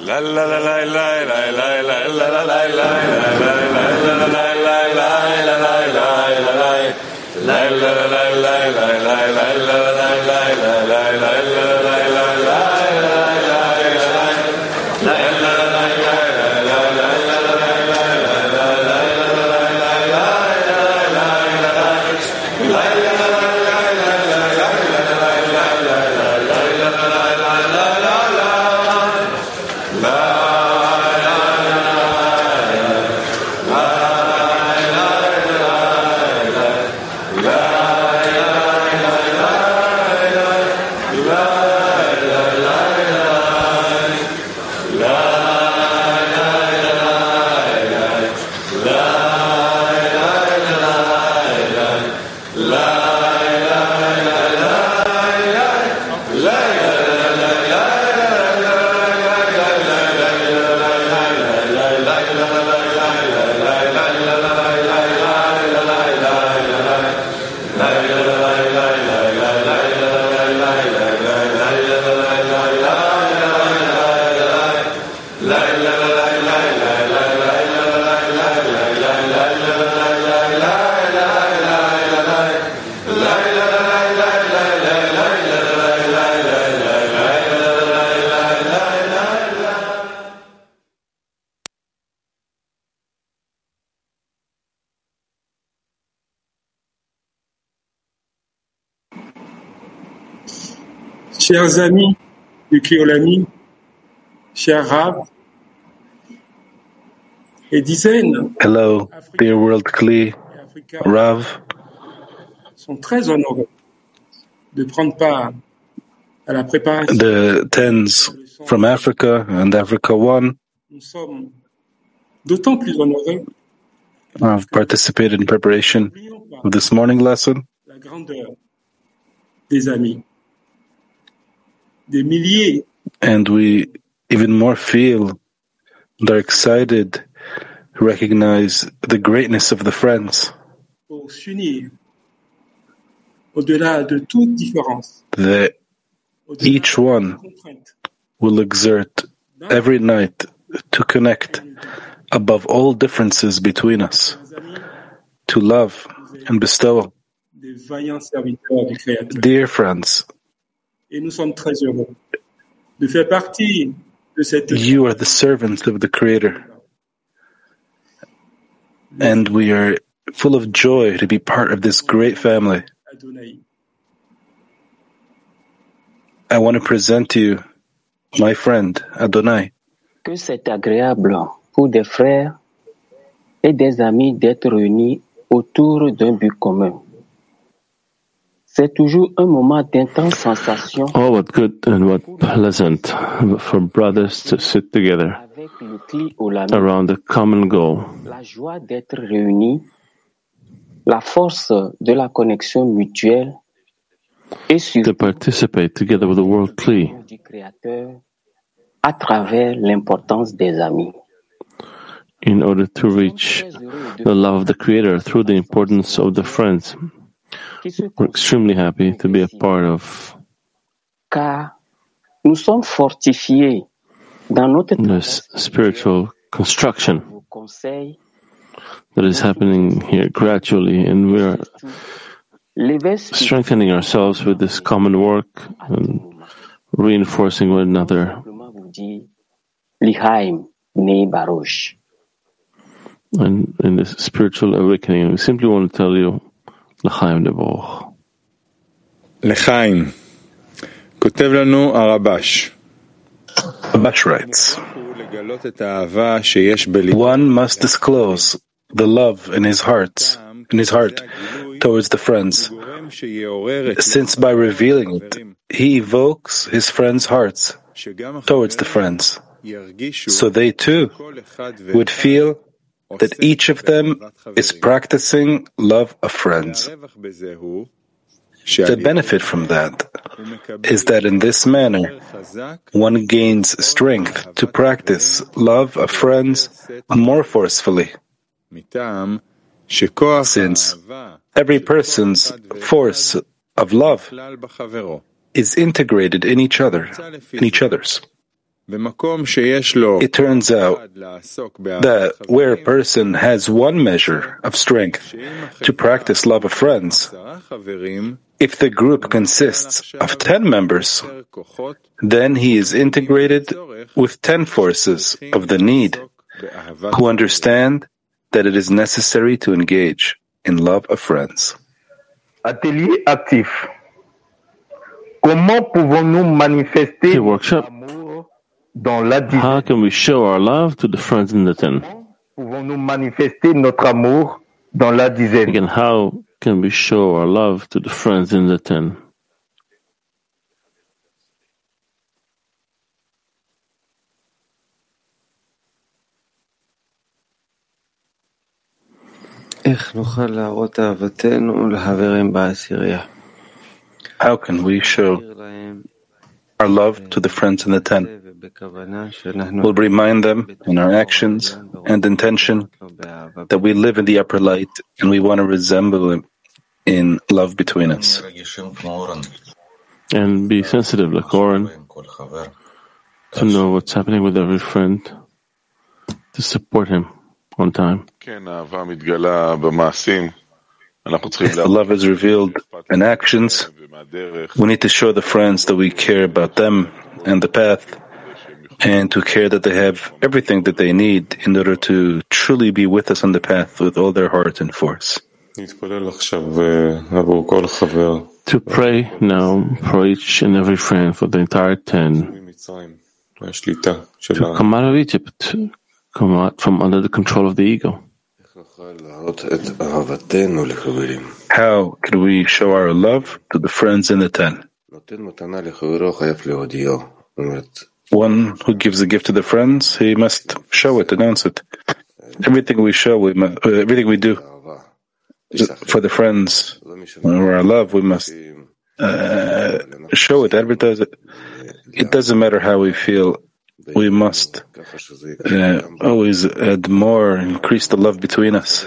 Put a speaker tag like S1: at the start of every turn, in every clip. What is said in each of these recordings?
S1: Chers amis du Kriolani, chers Rav, et dizaines
S2: Hello, dear World Kli, Rav,
S1: sont très honorés de prendre part à la préparation.
S2: the tens from Africa and Africa One
S1: Nous sommes d'autant plus honorés
S2: have participated in preparation of this morning lesson.
S1: la grandeur des amis. Des milliers
S2: And we even more feel and are excited to recognize the greatness of the friends
S1: pour s'unir au-delà de toute différence,
S2: that
S1: au-delà
S2: each one
S1: de contraintes,
S2: will exert every night to connect above all differences between us,
S1: chers amis,
S2: to love and bestow.
S1: des vaillants serviteurs du Créateur.
S2: Dear friends,
S1: Et nous sommes très heureux de faire partie de cette
S2: you are the servants of the Creator, and we are full of joy to be part of this great family.
S1: Adonai.
S2: I want to present to you my friend, Adonai.
S3: Que c'est agréable pour des frères et des amis d'être réunis autour d'un but commun. C'est toujours un moment d'intense sensation
S4: Oh, what good and what pleasant for brothers to sit together
S3: avec le Kli Olami,
S4: around a common goal.
S3: la joie d'être réunis, la force de la connexion mutuelle et
S4: To
S3: surtout
S4: participate together with the World Kli
S3: l'amour du Créateur à travers l'importance des amis.
S4: in order to reach the love of the Creator through the importance of the friends.
S3: Qui se
S4: We're extremely happy to be a part of
S3: car nous sommes fortifiés dans notre
S4: this spiritual construction
S3: vos conseils,
S4: that is happening here gradually, and we are
S3: l'éveil spirituel
S4: strengthening ourselves with this common work and reinforcing one another.
S3: simplement vous dire L'Ihaim Bnei Baruch.
S4: And in this spiritual awakening, we simply want to tell you, L'chaim Nevoch.
S5: לחיים. כותב לנו הרבש.
S2: Rabash writes,
S5: לגלות את האהבה שיש בליבו.
S2: one must disclose the love in his heart towards the friends,
S5: גורם שיעורר את
S2: since by revealing it, he evokes his friends' hearts
S5: שגם
S2: towards the friends,
S5: ירגישו
S2: so they too
S5: כל אחד
S2: would feel that each of them is practicing love of friends.
S5: והרווח בזה הוא
S2: The benefit from that is that in this manner, one gains strength to practice love of friends more forcefully,
S5: מטעם שכוח
S2: since
S5: האהבה
S2: every person's force of love
S5: כלל בחברו.
S2: is integrated in each other's. It turns out that where a person has one measure of strength to practice love of friends, if the group consists of 10 members, then he is integrated with 10 forces of the need who understand that it is necessary to engage in love of friends.
S6: Atelier actif. Comment pouvons-nous manifester
S4: Okay, workshop.
S6: dans la dizaine?
S4: How can we show our love to the friends in the 10?
S6: Pouvons-nous manifester notre amour dans la dizaine?
S4: Again, how can we show our love to the friends in the 10?
S2: How can we show our love to the friends in the 10? We'll remind them in our actions and intention that we live in the upper light and we want to resemble Him in love between us.
S4: And be sensitive like Oren, to know what's happening with every friend, to support him on time.
S2: If the love is revealed in actions, we need to show the friends that we care about them and the path, and to care that they have everything that they need in order to truly be with us on the path with all their heart and force.
S4: To pray now for each and every friend, for the entire 10, to come out of Egypt, come out from under the control of the ego.
S2: How can we show our love to the friends in the 10? One who gives a gift to the friends, he must show it, announce it. Everything we show, everything we do for the friends or our love, we must show it, advertise it. It doesn't matter how we feel. We must always add more, increase the love between us,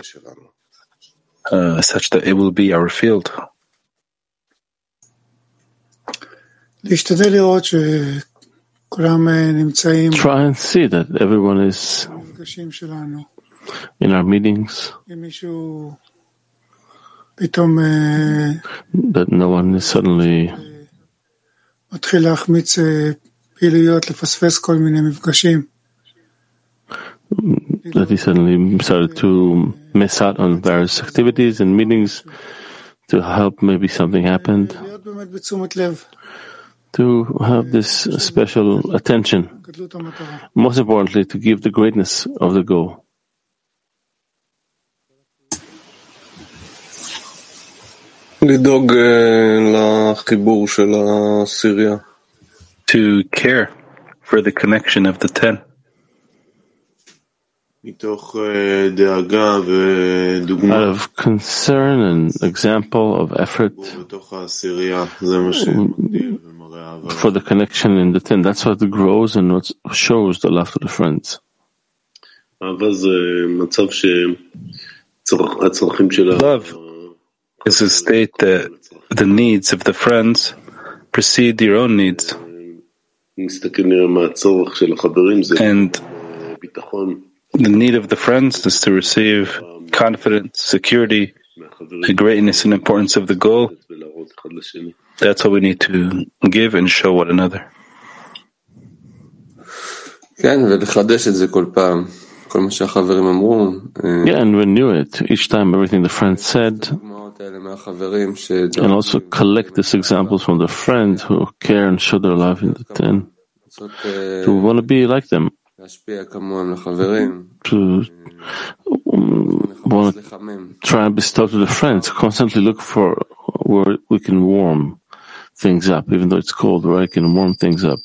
S2: such that it will be our field.
S4: Try and see that everyone is in our meetings, that no one is suddenly that he suddenly started to miss out on various activities and meetings to help maybe something happened, to have this special attention. Most importantly, to give the greatness of the goal.
S2: To care for the connection of the 10.
S4: Out of concern and example of effort for the connection in the 10. That's what grows and what shows the love to the friends.
S2: Love is a state that the needs of the friends precede your own needs. And the need of the friends is to receive confidence, security, the greatness and importance of the goal. That's what we need to give and show one another.
S4: Yeah, and renew it each time, everything the friends said, and also collect these examples from the friends who care and show their love in the 10. To want to be like them, to want to try and bestow to the friends, constantly look for where we can warm things up, even though it's cold, where I can warm things up.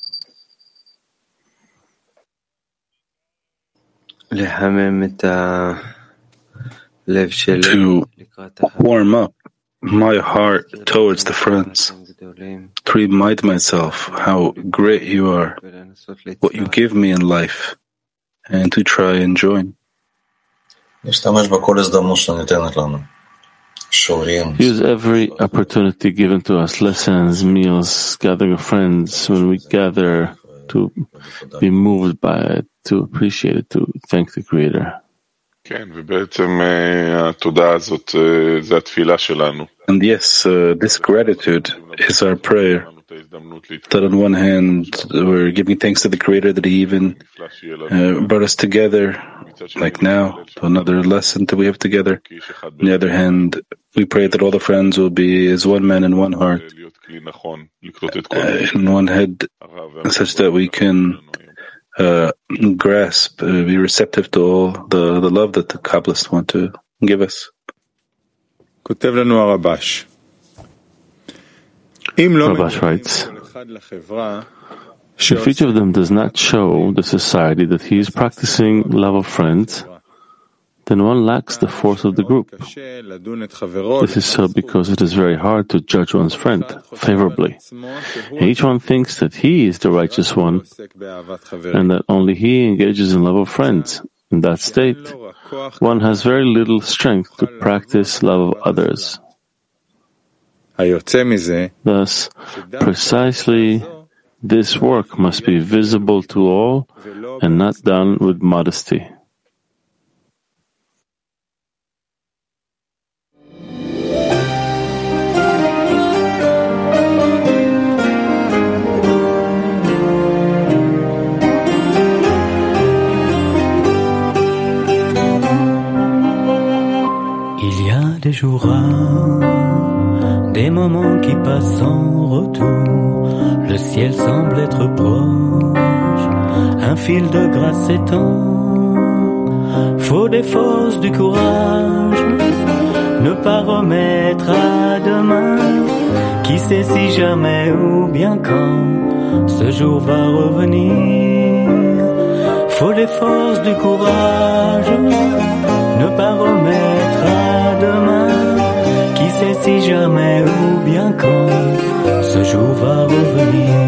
S2: To warm up my heart towards the friends, to remind myself how great you are, what you give me in life, and to try and join.
S4: Use every opportunity given to us, lessons, meals, gathering of friends. When we gather, to be moved by it, to appreciate it, to thank the Creator.
S2: And yes, this gratitude is our prayer. That on one hand, we're giving thanks to the Creator that He even brought us together, like now, to another lesson that we have together. On the other hand, we pray that all the friends will be as one man in one heart, in one head, such that we can grasp, be receptive to all the love that the Kabbalists want to give us.
S4: Rabash writes, if each of them does not show the society that he is practicing love of friends, then one lacks the force of the group. This is so because it is very hard to judge one's friend favorably. And each one thinks that he is the righteous one and that only he engages in love of friends. In that state, one has very little strength to practice love of others. Thus, precisely this work must be visible to all and not done with modesty.
S7: Il y a des jours rares, des moments qui passent sans retour, le ciel semble être proche, un fil de grâce s'étend, faut des forces, du courage, ne pas remettre à demain, qui sait si jamais ou bien quand, ce jour va revenir, faut des forces, du courage, ne pas remettre à demain, qui sait si jamais ou bien quand ce jour va revenir.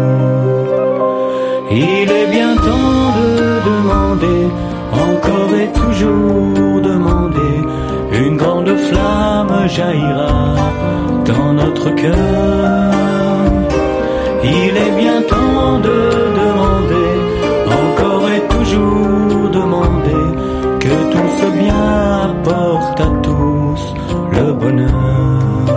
S7: Il est bien temps de demander, encore et toujours demander, une grande flamme jaillira dans notre cœur. Il est bien temps de demander, encore et toujours demander, que tout ce bien apporte à tous le bonheur.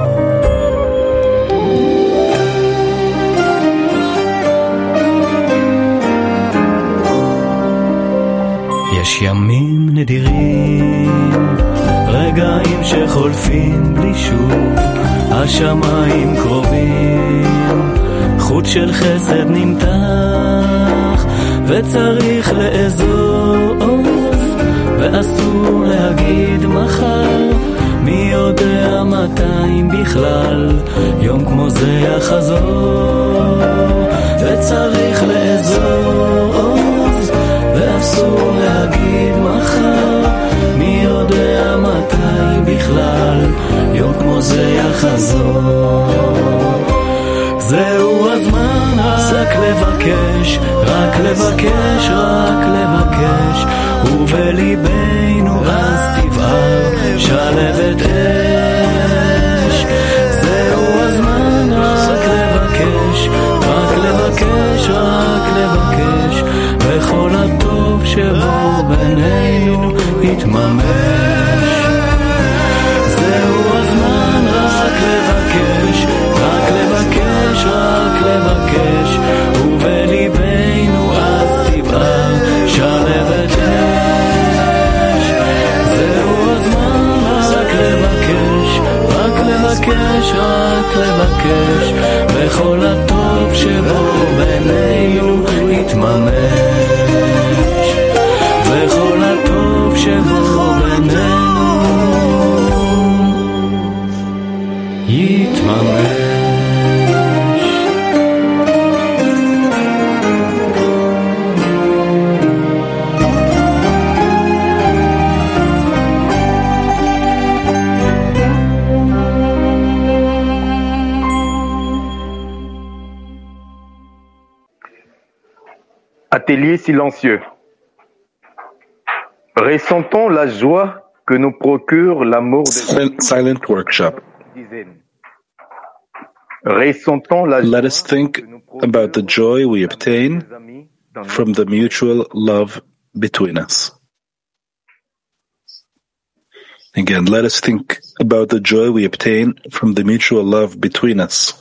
S7: יש ימים נדירים, רגעים שחולפים בלי שוב, השמיים קרובים, חוט של חסד נמתח, וצריך לאזוז, ואסור להגיד מחר, מי יודע מתי אם בכלל יום כמו זה יחזור, וצריך לאזוז, ואסור להגיד מחר, מי יודע מתי בכלל יום כמו זה יחזור. זהו הזמן רק לבקש, רק לבקש, רק לבקש, ובליבנו אז תבער שלבת אש. זהו הזמן רק לבקש, רק לבקש, רק לבקש, וכל הטוב שבו בינינו יתממש. זהו הזמן רק לבקש, רק לבקש, רק לבקש, ובליבנו אז תבער שלבת אש. זהו הזמן רק לבקש, רק לבקש, רק לבקש, וכל הטוב שבו בינינו יתממש. וכל הטוב שבו בינינו יתממש.
S6: Atelier silencieux. Ressentons la joie que nous procure l'amour des
S2: Silent workshop.
S6: dizaines.
S2: Let us think about the joy we obtain from the mutual love between us. Again, let us think about the joy we obtain from the mutual love between us.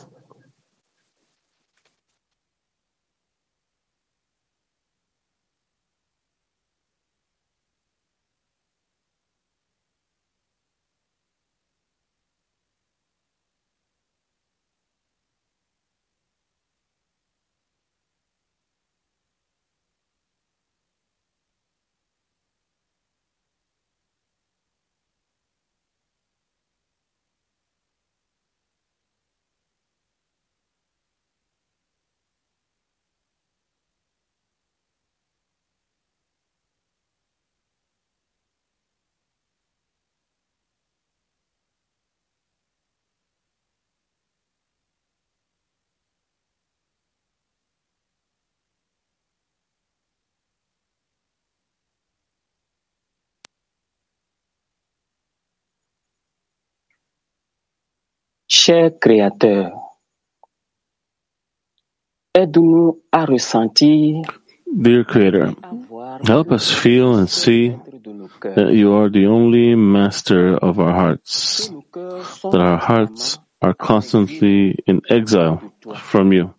S3: Cher Créateur, aide-nous à ressentir.
S4: Dear Creator, help us feel and see that you are the only master of our hearts, that our hearts are constantly in exile from you.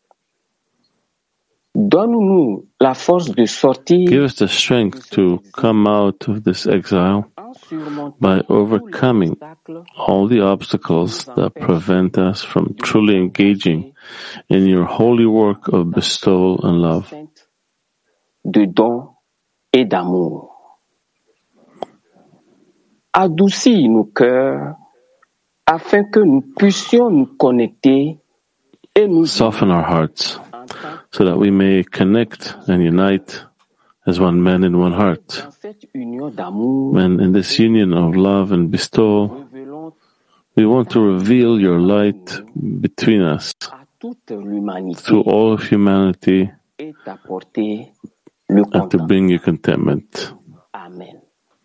S3: Donne-nous la force de sortir.
S4: Give us the strength to come out of this exile by overcoming all the obstacles that prevent us from truly engaging in your holy work of bestowal and love.
S3: De don et d'amour. Adoucis nos cœurs afin que nous puissions nous connecter et nous
S4: soften our hearts so that we may connect and unite as one man in one heart. And in this union of love and bestowal, we want to reveal your light between us to all of humanity and to bring you contentment.
S3: Amen.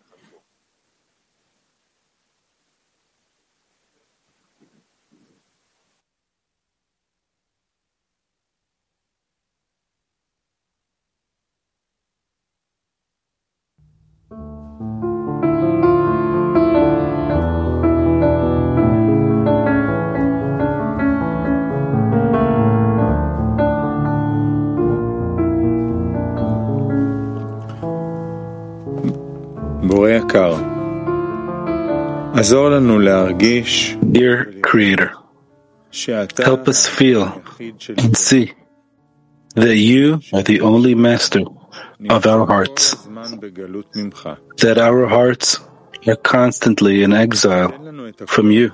S2: Dear Creator, help us feel and see that you are the only master of our hearts, that our hearts are constantly in exile from you.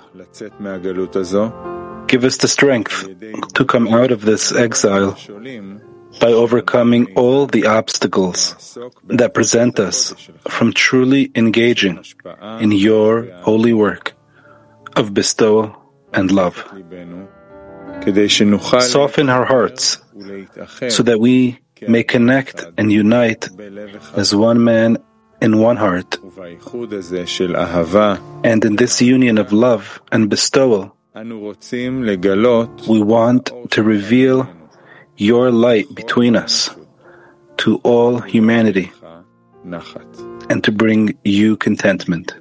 S2: Give us the strength to come out of this exile by overcoming all the obstacles that present us from truly engaging in your holy work of bestowal and love. Soften our hearts so that we may connect and unite as one man in one heart. And in this union of love and bestowal, we want to reveal your light between us to all humanity and to bring you contentment.